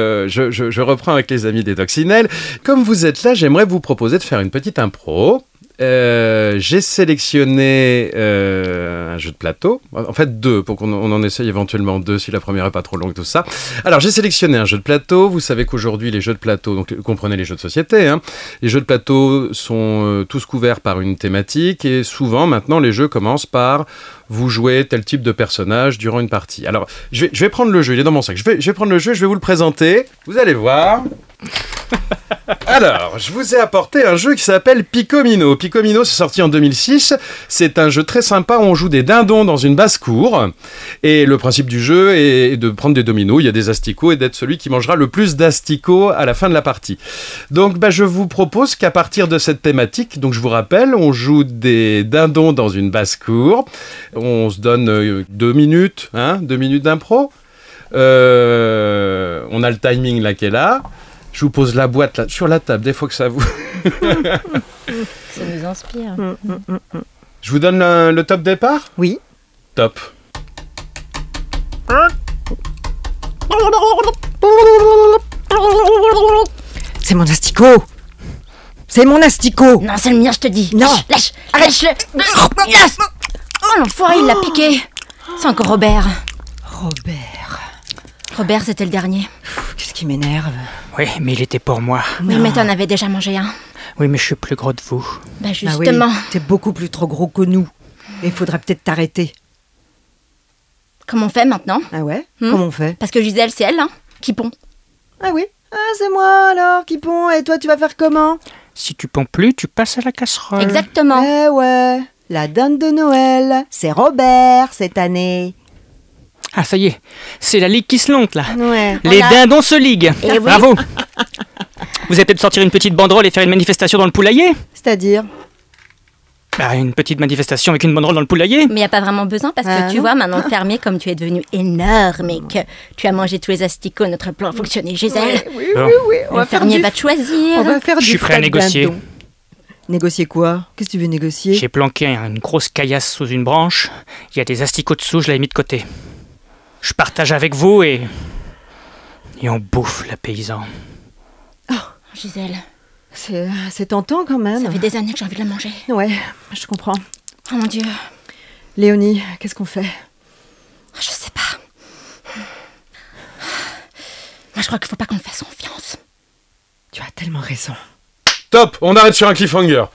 je reprends avec les amis des Coccinelles. Comme vous êtes là, j'aimerais vous proposer de faire une petite impro. J'ai sélectionné un jeu de plateau, en fait 2, pour qu'on en essaye éventuellement 2 si la première est pas trop longue, tout ça. Alors j'ai sélectionné un jeu de plateau. Vous savez qu'aujourd'hui les jeux de plateau, donc comprenez les jeux de société, hein, les jeux de plateau sont tous couverts par une thématique et souvent maintenant les jeux commencent par vous jouez tel type de personnage durant une partie. Alors je vais prendre le jeu, il est dans mon sac, je vais prendre le jeu, je vais vous le présenter, vous allez voir. Alors, je vous ai apporté un jeu qui s'appelle Picomino. Picomino, c'est sorti en 2006. C'est un jeu très sympa où on joue des dindons dans une basse-cour. Et le principe du jeu est de prendre des dominos, il y a des asticots, et d'être celui qui mangera le plus d'asticots à la fin de la partie. Donc, je vous propose qu'à partir de cette thématique, donc je vous rappelle, on joue des dindons dans une basse-cour. On se donne 2 minutes, 2 minutes d'impro. On a le timing là qui est là. Je vous pose la boîte là, sur la table, des fois que ça vous... Ça nous inspire. Je vous donne le top départ ? Oui. Top. C'est mon asticot. C'est mon asticot. Non, c'est le mien, je te dis. Non. Lâche-le. Oh, l'enfoiré, il l'a piqué. C'est encore Robert. Robert, c'était le dernier. Qu'est-ce qui m'énerve? Oui, mais il était pour moi. Oui, mais t'en avais déjà mangé un. Oui, mais je suis plus gros de vous. Justement. Ah oui, t'es beaucoup plus trop gros que nous. Et il faudrait peut-être t'arrêter. Comment on fait maintenant? Ah ouais? Comment on fait? Parce que Gisèle, c'est elle, qui pond. Ah oui? Ah, c'est moi alors qui pond. Et toi, tu vas faire comment? Si tu ponds plus, tu passes à la casserole. Exactement. Eh ouais. La dinde de Noël. C'est Robert cette année. Ah, ça y est, c'est la ligue qui se lance, là. Ouais. Les dindons se liguent. Eh oui. Bravo. Vous allez peut-être sortir une petite banderole et faire une manifestation dans le poulailler? C'est-à-dire? Une petite manifestation avec une banderole dans le poulailler. Mais il n'y a pas vraiment besoin parce que tu vois, maintenant le fermier, comme tu es devenu énorme et que tu as mangé tous les asticots, notre plan a fonctionné, Gisèle. Oui. Le fermier va te choisir. On va faire Je suis prêt à négocier. Négocier quoi? Qu'est-ce que tu veux négocier? J'ai planqué une grosse caillasse sous une branche. Il y a des asticots dessous, je l'avais mis de côté. Je partage avec vous et on bouffe la paysan. Oh, Gisèle. C'est tentant quand même. Ça fait des années que j'ai envie de la manger. Ouais, je comprends. Oh mon Dieu. Léonie, qu'est-ce qu'on fait? Je sais pas. Moi, je crois qu'il faut pas qu'on fasse confiance. Tu as tellement raison. Top, on arrête sur un cliffhanger.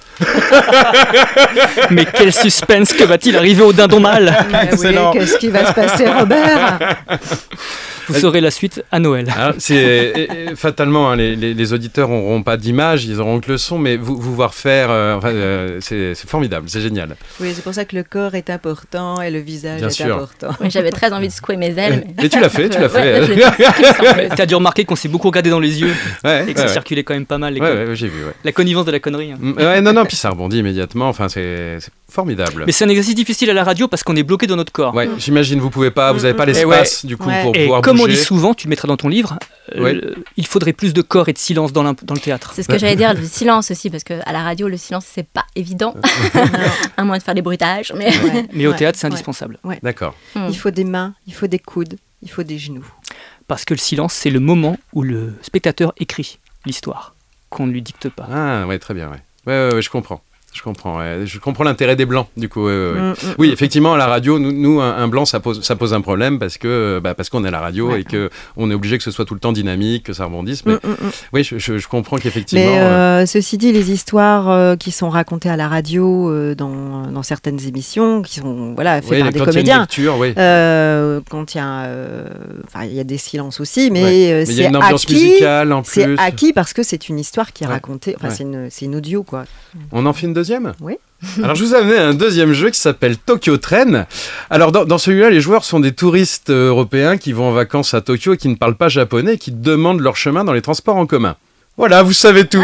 Mais quel suspense, que va-t-il arriver au dindon mâle? Excellent. Oui, qu'est-ce qui va se passer, Robert? Vous saurez la suite à Noël. Alors, fatalement, les auditeurs n'auront pas d'image, ils auront que le son, mais vous voir faire, c'est formidable, c'est génial. Oui, c'est pour ça que le corps est important et le visage Bien est sûr. important. Oui, j'avais très envie de secouer mes ailes. Mais tu l'as fait, tu l'as fait. Ouais, t'as dû remarquer qu'on s'est beaucoup regardé dans les yeux et que ça circulait quand même pas mal. Ouais, j'ai vu. Ouais. La connivence de la connerie. Hein. Ouais, non, puis ça rebondit immédiatement. Enfin, c'est formidable. Mais c'est un exercice difficile à la radio parce qu'on est bloqué dans notre corps. Ouais, j'imagine vous n'avez pas l'espace du coup pour pouvoir comme bouger. on dit souvent, tu le mettras dans ton livre, il faudrait plus de corps et de silence dans le théâtre. C'est ce que j'allais dire, le silence aussi, parce qu'à la radio, le silence, c'est pas évident. À moins de faire des bruitages. Mais au théâtre, c'est indispensable. Ouais. D'accord. Il faut des mains, il faut des coudes, il faut des genoux. Parce que le silence, c'est le moment où le spectateur écrit l'histoire, qu'on ne lui dicte pas. Ah, ouais, très bien, ouais, je comprends. Je comprends l'intérêt des blancs, du coup. Oui, effectivement, à la radio, nous un blanc, ça pose un problème parce qu'on est à la radio et qu'on est obligé que ce soit tout le temps dynamique, que ça rebondisse. Mais oui, je comprends qu'effectivement... Mais ceci dit, les histoires qui sont racontées à la radio dans certaines émissions, qui sont faites par des comédiens, quand il y a des silences aussi, mais il y a une ambiance musicale en plus. C'est acquis parce que c'est une histoire qui est racontée, c'est une audio, quoi. On en fait une deuxième ? Oui. Alors je vous ai amené un deuxième jeu qui s'appelle Tokyo Train. Alors dans celui-là, les joueurs sont des touristes européens qui vont en vacances à Tokyo et qui ne parlent pas japonais et qui demandent leur chemin dans les transports en commun. Voilà, vous savez tout.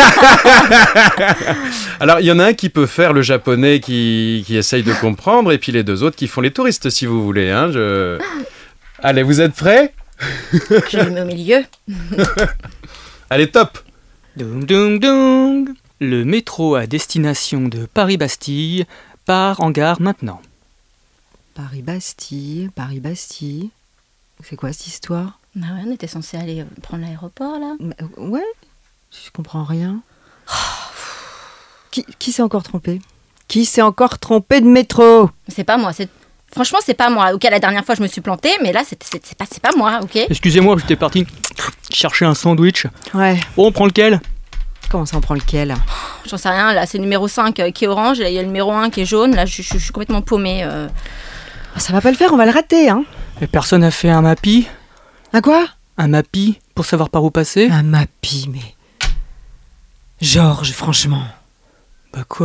Alors il y en a un qui peut faire le japonais qui essaye de comprendre et puis les deux autres qui font les touristes si vous voulez. Allez, vous êtes prêts ? Je le mets au milieu. Allez, top. Dung, dung, dung. Le métro à destination de Paris-Bastille part en gare maintenant. Paris-Bastille. C'est quoi cette histoire? On était censé aller prendre l'aéroport, là. Ouais, je comprends rien. Qui s'est encore trompé ? Qui s'est encore trompé de métro ? C'est pas moi, franchement, c'est pas moi. Ok, la dernière fois, je me suis plantée, mais là, c'est pas moi, ok ? Excusez-moi, j'étais parti chercher un sandwich. Ouais. Bon, on prend lequel ? Comment ça, on prend lequel ? J'en sais rien, là, c'est le numéro 5 qui est orange, là, il y a le numéro 1 qui est jaune, là, je suis complètement paumée. Ça va pas le faire, on va le rater, hein. Et personne n'a fait un Mappy ? Un quoi ? Un Mappy pour savoir par où passer ? Un Mappy, mais... Georges, franchement. Bah quoi ?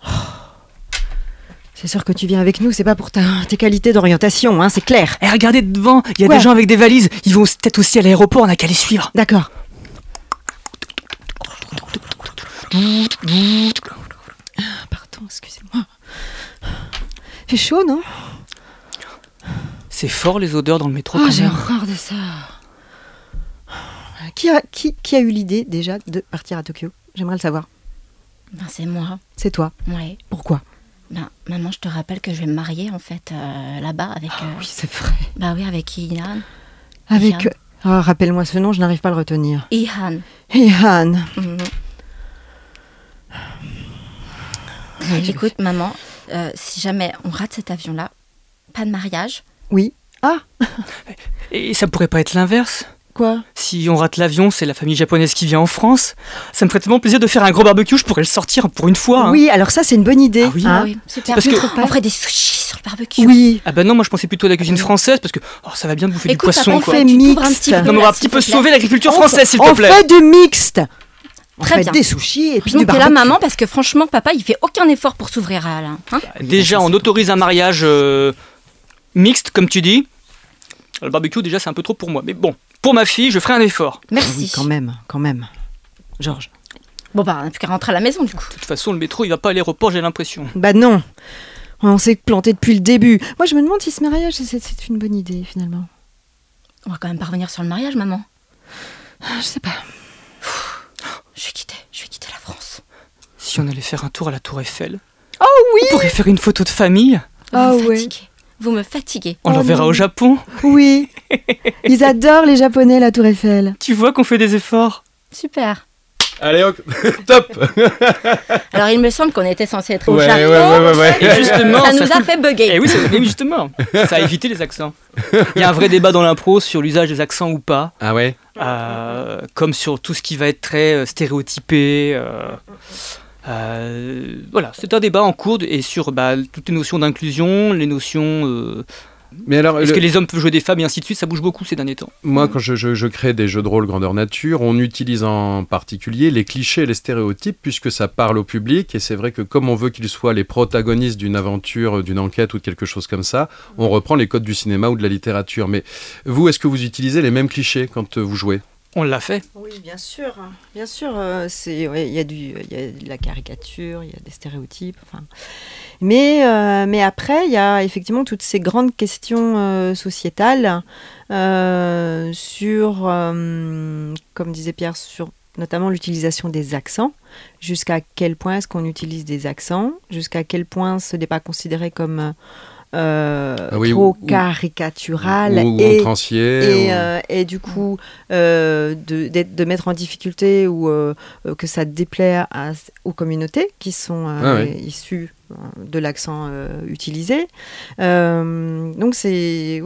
C'est sûr que tu viens avec nous, c'est pas pour tes qualités d'orientation, hein, c'est clair. Eh, regardez devant, il y a des gens avec des valises. Ils vont peut-être aussi à l'aéroport, on n'a qu'à les suivre. D'accord. Pardon, excusez-moi. Fait chaud, non ? C'est fort les odeurs dans le métro. Oh, j'ai horreur de ça. Qui a eu l'idée déjà de partir à Tokyo ? J'aimerais le savoir. Ben, c'est moi. C'est toi ? Ouais. Pourquoi ? Ben, maman, je te rappelle que je vais me marier en fait là-bas avec. Oui, c'est vrai. Bah oui, avec Ihan. Avec. Oh, rappelle-moi ce nom, je n'arrive pas à le retenir. Ihan. Ihan. Écoute, maman, si jamais on rate cet avion-là, pas de mariage. Oui. Ah. Et ça pourrait pas être l'inverse ? Quoi ? Si on rate l'avion, c'est la famille japonaise qui vient en France. Ça me ferait tellement plaisir de faire un gros barbecue, je pourrais le sortir pour une fois. Oui, alors ça, c'est une bonne idée. Ah oui, hein. Oui. Super. Parce que on ferait des sushis sur le barbecue. Oui. Ah bah non, moi je pensais plutôt à la cuisine française parce que ça va bien de bouffer du poisson. On quoi. fait mixte. Non, mais on va un petit peu sauver l'agriculture française, s'il te plaît. On fait du mixte. Très bien. Des sushis et puis donc du barbecue. là, maman, parce que franchement, papa, il fait aucun effort pour s'ouvrir à là. Hein. Déjà, on autorise un mariage mixte, comme tu dis. Le barbecue, déjà, c'est un peu trop pour moi. Mais bon, pour ma fille, je ferai un effort. Merci. Oui, quand même. Georges. Bon, bah, on n'a plus qu'à rentrer à la maison, du coup. De toute façon, le métro, il va pas à l'aéroport, j'ai l'impression. Bah non. On s'est planté depuis le début. Moi, je me demande si ce mariage, c'est une bonne idée, finalement. On va quand même pas revenir sur le mariage, maman. Je sais pas. Je vais quitter la France. Si on allait faire un tour à la Tour Eiffel. Oh oui. On pourrait faire une photo de famille. Vous me fatiguez. On l'enverra au Japon. Oui. Ils adorent les Japonais, la Tour Eiffel. Tu vois qu'on fait des efforts. Super. Allez, top. Alors, il me semble qu'on était censé être au Japon. Ouais. Et justement, ça nous a fait bugger. Et oui, justement. Ça a évité les accents. Il y a un vrai débat dans l'impro sur l'usage des accents ou pas. Ah ouais. Comme sur tout ce qui va être très stéréotypé. Voilà, c'est un débat en cours et sur toutes les notions d'inclusion, les notions... Mais alors, est-ce que les hommes peuvent jouer des femmes et ainsi de suite, ça bouge beaucoup ces derniers temps. Moi, quand je crée des jeux de rôle grandeur nature, on utilise en particulier les clichés et les stéréotypes puisque ça parle au public et c'est vrai que comme on veut qu'ils soient les protagonistes d'une aventure, d'une enquête ou de quelque chose comme ça, on reprend les codes du cinéma ou de la littérature. Mais vous, est-ce que vous utilisez les mêmes clichés quand vous jouez ? On l'a fait. Oui, bien sûr. Bien sûr, il y a de la caricature, il y a des stéréotypes. Enfin. Mais après, il y a effectivement toutes ces grandes questions sociétales sur, comme disait Pierre, sur notamment l'utilisation des accents. Jusqu'à quel point est-ce qu'on utilise des accents ? Jusqu'à quel point ce n'est pas considéré comme... trop caricatural ou outrancier et du coup de mettre en difficulté ou que ça déplaît aux communautés qui sont issues de l'accent utilisé. Donc c'est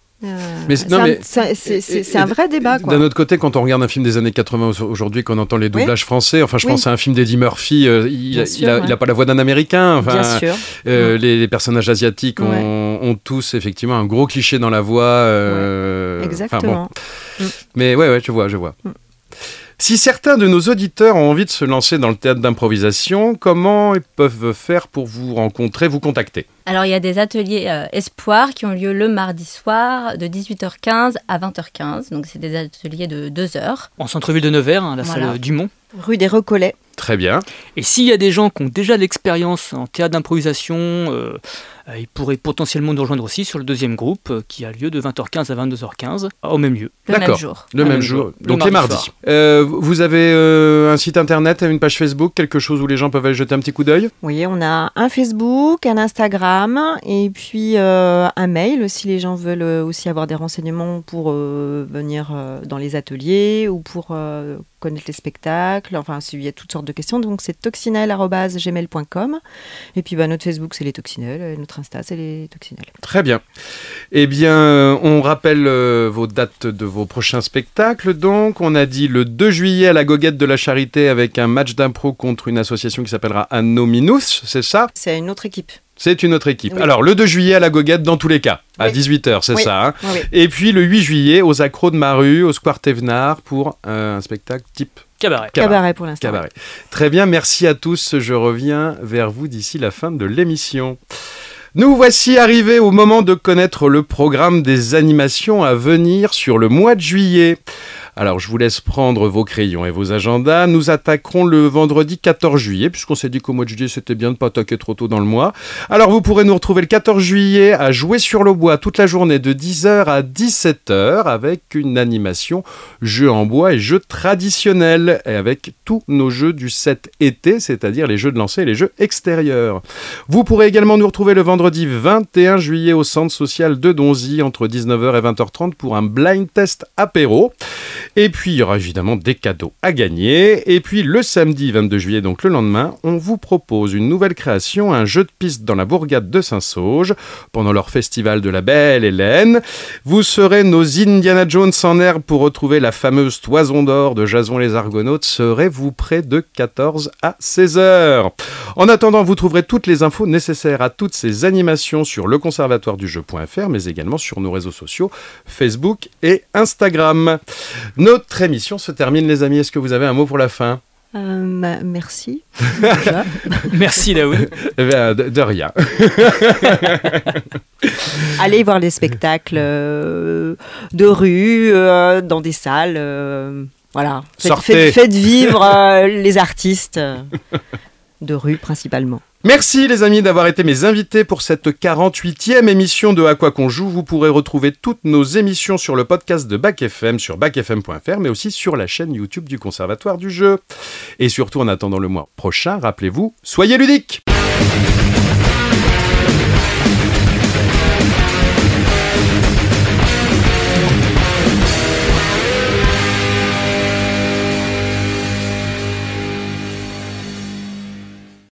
c'est un vrai débat. Quoi. D'un autre côté, quand on regarde un film des années 80 aujourd'hui, qu'on entend les doublages français, enfin je pense à un film d'Eddie Murphy, il a pas la voix d'un Américain. Enfin, bien sûr. Les personnages asiatiques ont tous effectivement un gros cliché dans la voix. Exactement. Mais ouais, je vois. Si certains de nos auditeurs ont envie de se lancer dans le théâtre d'improvisation, comment ils peuvent faire pour vous rencontrer, vous contacter ? Alors, il y a des ateliers Espoir qui ont lieu le mardi soir de 18h15 à 20h15. Donc, c'est des ateliers de 2 heures. En centre-ville de Nevers, la salle Dumont. Rue des Recollets. Très bien. Et s'il y a des gens qui ont déjà de l'expérience en théâtre d'improvisation, ils pourraient potentiellement nous rejoindre aussi sur le deuxième groupe qui a lieu de 20h15 à 22h15 au même lieu. Le même jour. Donc les mardis. Vous avez un site internet, une page Facebook, quelque chose où les gens peuvent aller jeter un petit coup d'œil ? Oui, on a un Facebook, un Instagram et puis un mail si les gens veulent aussi avoir des renseignements pour venir dans les ateliers ou pour connaître les spectacles. Enfin, il y a toutes sortes sorte de questions. Donc c'est toxinelles@gmail.com. Et puis notre Facebook, c'est les Toxinelles. Et notre Insta, c'est les Toxinelles. Très bien. Eh bien, on rappelle vos dates de vos prochains spectacles. Donc, on a dit le 2 juillet à la Goguette de la Charité avec un match d'impro contre une association qui s'appellera Anominus, c'est ça ? C'est une autre équipe. C'est une autre équipe. Oui. Alors, le 2 juillet à la Goguette dans tous les cas, à 18h, c'est ça. Hein. Oui. Et puis, le 8 juillet aux Accros de Maru, au Square Thévenard, pour un spectacle type... Cabaret pour l'instant. Cabaret. Très bien, merci à tous. Je reviens vers vous d'ici la fin de l'émission. Nous voici arrivés au moment de connaître le programme des animations à venir sur le mois de juillet. Alors, je vous laisse prendre vos crayons et vos agendas. Nous attaquerons le vendredi 14 juillet, puisqu'on s'est dit qu'au mois de juillet, c'était bien de ne pas attaquer trop tôt dans le mois. Alors, vous pourrez nous retrouver le 14 juillet à Jouer sur le bois toute la journée de 10h à 17h avec une animation jeux en bois et jeux traditionnels, et avec tous nos jeux du set été, c'est-à-dire les jeux de lancer et les jeux extérieurs. Vous pourrez également nous retrouver le vendredi 21 juillet au centre social de Donzy entre 19h et 20h30 pour un blind test apéro. Et puis, il y aura évidemment des cadeaux à gagner. Et puis, le samedi 22 juillet, donc le lendemain, on vous propose une nouvelle création, un jeu de piste dans la bourgade de Saint-Sauge, pendant leur festival de la Belle Hélène. Vous serez nos Indiana Jones en herbe pour retrouver la fameuse toison d'or de Jason les Argonautes. Serez-vous près de 14 à 16h. En attendant, vous trouverez toutes les infos nécessaires à toutes ces animations sur leconservatoiredujeu.fr, mais également sur nos réseaux sociaux, Facebook et Instagram. Notre émission se termine, les amis. Est-ce que vous avez un mot pour la fin ? Merci. Merci, Daoud. De rien. Allez voir les spectacles de rue, dans des salles. Voilà. Faites vivre les artistes de rue principalement. Merci les amis d'avoir été mes invités pour cette 48e émission de À quoi qu'on joue. Vous pourrez retrouver toutes nos émissions sur le podcast de Bac FM sur bacfm.fr, mais aussi sur la chaîne YouTube du Conservatoire du jeu. Et surtout, en attendant le mois prochain, rappelez-vous, soyez ludiques!